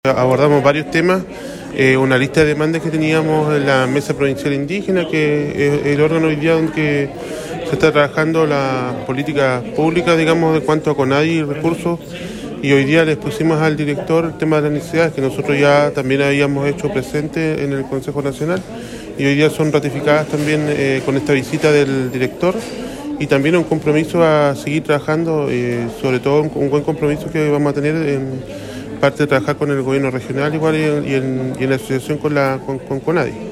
Abordamos varios temas, una lista de demandas que teníamos en la Mesa Provincial Indígena, que es el órgano hoy día donde se está trabajando la política pública, digamos, en cuanto a CONADI y recursos, y hoy día les pusimos al director el tema de las necesidades que nosotros ya también habíamos hecho presente en el Consejo Nacional, y hoy día son ratificadas también con esta visita del director, y también un compromiso a seguir trabajando, sobre todo un buen compromiso que vamos a tener en parte de trabajar con el gobierno regional igual y en la asociación con CONADI.